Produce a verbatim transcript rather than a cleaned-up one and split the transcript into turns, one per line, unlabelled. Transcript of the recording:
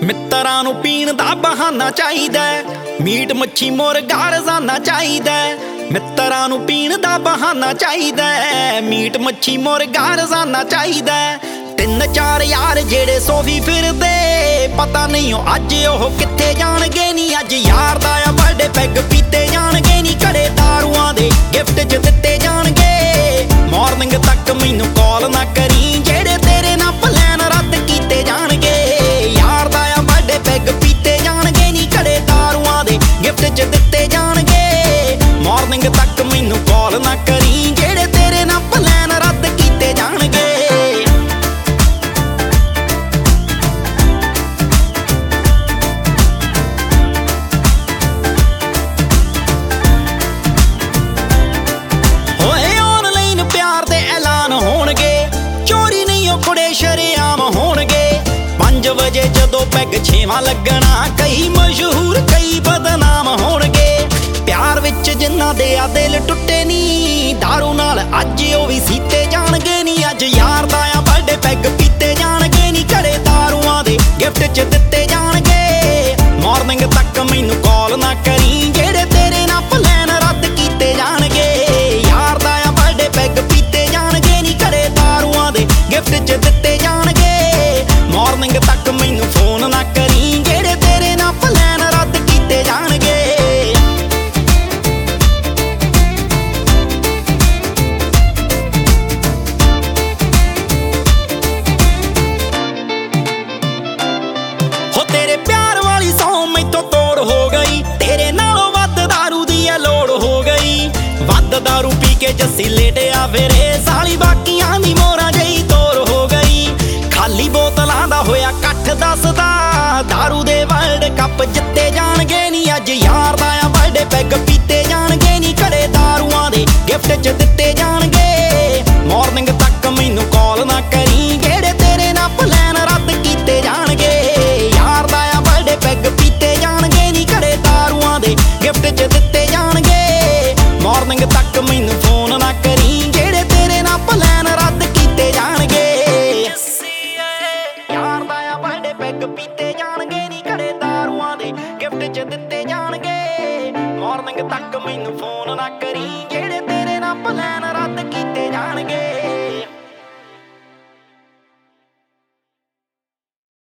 ਮਿੱਤਰਾਂ ਨੂੰ ਪੀਣ ਦਾ ਬਹਾਨਾ ਚਾਹੀਦਾ, ਮੀਟ ਮੱਛੀ ਮੁਰਗਾ ਰੋਜ਼ਾਨਾ ਚਾਹੀਦਾ। ਮਿੱਤਰਾਂ ਨੂੰ ਪੀਣ ਦਾ ਬਹਾਨਾ ਚਾਹੀਦਾ, ਮੀਟ ਮੱਛੀ ਮੁਰਗਾ ਰੋਜ਼ਾਨਾ ਚਾਹੀਦਾ। ਤਿੰਨ ਚਾਰ ਯਾਰ ਜਿਹੜੇ ਸੋਫੀ ਫਿਰਦੇ, ਪਤਾ ਨਹੀਂ ਉਹ ਅੱਜ ਉਹ ਕਿੱਥੇ ਜਾਣਗੇ। ਨੀ ਅੱਜ ਯਾਰ ਦਾ ਆ ਬਰਥਡੇ, ਪੈਗ ਪੀਤੇ ਜਾਣਗੇ। ਨੀ ਘੜੇ ਦਾਰੂਆਂ ਦੇ ਗਿਫਟ ਚ ਦਿੱਤੇ ਜਾਣਗੇ। ਮਾਰਨਿੰਗ ਤੱਕ ਮੈਨੂੰ ਕਾਲ ਨਾ ਕਰੀ, ਜਿਹੜੇ ਤੇਰੇ ਨਾਲ ਪਲਾਨ ਰੱਦ ਕੀਤੇ ਜਾਣਗੇ। ਯਾਰ ਦਾ ਆ ਬਰਥਡੇ, ਪੈਗ ਪੀਤੇ ਜਾਣਗੇ। ਨੀ ਘੜੇ ਦਾਰੂਆਂ ਦੇ ਗਿਫਟ ਚ ਦਿੱਤੇ ਜਾਣਗੇ। ਮਾਰਨਿੰਗ ਤੱਕ ਮੈਨੂੰ ਕਾਲ ਨਾ ਕਰੀ, ਜਿਹੜੇ ਤੇਰੇ ਨਾਲ ਪਲਾਨ ਰੱਦ ਕੀਤੇ ਜਾਣਗੇ। ਸ਼ਰੇਆਮ ਹੋਣਗੇ ਪੰਜ ਵਜੇ ਜਦੋਂ ਪੈਗ ਛੇਵਾਂ ਲੱਗਣਾ। ਕਈ ਮਸ਼ਹੂਰ ਕਈ ਬਦਨਾਮ ਹੋਣਗੇ। ਪਿਆਰ ਵਿੱਚ ਜਿਨ੍ਹਾਂ ਦੇ ਆ ਦਿਲ ਟੁੱਟੇ ਨੀ, ਦਾਰੂ ਨਾਲ ਅੱਜ ਉਹ ਵੀ ਸੀਤੇ ਜਾਣਗੇ। ਨੀ ਅੱਜ ਯਾਰ ਦਾ ਆ ਬਰਥਡੇ, ਪੈਗ ਪੀਤੇ ਜਾਣਗੇ। ਨੀ ਘੜੇ ਦਾਰੂਆਂ ਦੇ ਗਿਫਟ ਚ ਦਿੱਤੇ ਜਾਣਗੇ। ਮਾਰਨਿੰਗ ਤੱਕ ਮੈਨੂੰ ਕਾਲ ਨਾ ਕਰੀ, ਜਿਹੜੇ ਤੇਰੇ ਨਾਲ ਪਲਾਨ ਰੱਦ ਕੀਤੇ ਜਾਣਗੇ। ਯਾਰ ਦਾ ਆ ਬਰਥਡੇ, ਪੈਗ ਪੀਤੇ ਜਾਣਗੇ। ਨੀ ਘੜੇ ਦਾਰੂਆਂ ਦੇ ਗਿਫਟ ਚ ਦਿੱਤੇ ਜਾਣਗੇ। ਮਾਰਨਿੰਗ ਤੱਕ ਮੈਨੂੰ ਫੋਨ ਨਾ ਕਰੀ, ਜਿਹੜੇ ਤੇਰੇ ਨਾਲ ਪਲਾਨ ਰੱਦ ਕੀਤੇ ਜਾਣਗੇ। ਹੋ ਤੇਰੇ ਪਿਆਰ ਵਾਲੀ ਸੌਂ ਮੈਥੋਂ ਤੋੜ ਹੋ ਗਈ, ਤੇਰੇ ਨਾਲੋਂ ਵੱਧ ਦਾਰੂ ਦੀ ਆ ਲੋੜ ਹੋ ਗਈ। ਵੱਧ ਦਾਰੂ ਪੀ ਕੇ ਜੱਸੀ ਲੇਟਿਆ ਫਿਰੇ, ਸਾਲੀ ਬਾਕੀਆਂ ਦੀ ਮੋਰਾਂ ਜਈ ਤੋਰ ਹੋ ਗਈ। ਖਾਲੀ ਬੋਤਲਾਂ ਦਾ ਹੋਇਆ ਇਕੱਠ ਦੱਸਦਾ, ਦਾਰੂ ਦੇ ਵਰਲਡ ਕੱਪ ਜਿੱਤੇ ਜਾਣਗੇ। ਨੀ ਅੱਜ ਯਾਰ ਦਾ ਆ ਬਰਥਡੇ, ਪੈਗ ਪੀਤੇ ਜਾਣਗੇ। ਨੀ ਘੜੇ ਦਾਰੂਆਂ ਦੇ ਗਿਫਟ ਚ ਦਿੱਤੇ ਜਾਣਗੇ। ਮਾਰਨਿੰਗ ਤੱਕ ਮੈਨੂੰ ਕਾਲ ਨਾ ਕਰੀ, ਜਿਹੜੇ ਤੇਰੇ ਨਾਲ ਪਲਾਨ ਰੱਦ ਕੀਤੇ ਜਾਣਗੇ। ਯਾਰ ਦਾ ਆ ਬਰਥਡੇ, ਪੈਗ ਪੀਤੇ ਜਾਣਗੇ। ਨੀ ਘੜੇ ਦਾਰੂਆਂ ਦੇ ਗਿਫਟ ਚ ਦਿੱਤੇ ਜਾਣਗੇ। ਮਾਰਨਿੰਗ ਤੱਕ ਮੈਨੂੰ ਫੋਨ ਨਾ ਕਰੀ, ਜਿਹੜੇ ਤੇਰੇ ਨਾਲ ਪਲਾਨ ਰੱਦ ਕੀਤੇ ਜਾਣਗੇ। ਯਾਰ ਦਾ ਆ ਬਰਥਡੇ, ਪੈਗ ਪੀਤੇ ਜਾਣਗੇ। ਨੀ ਘੜੇ ਦਾਰੂਆਂ ਦੇ ਗਿਫਟ ਚ ਦਿੱਤੇ ਜਾਣਗੇ। ਮਾਰਨਿੰਗ ਤੱਕ ਮੈਨੂੰ ਫੋਨ ਨਾ ਕਰੀ, ਜਿਹੜੇ ਤੇਰੇ ਨਾਲ ਪਲਾਨ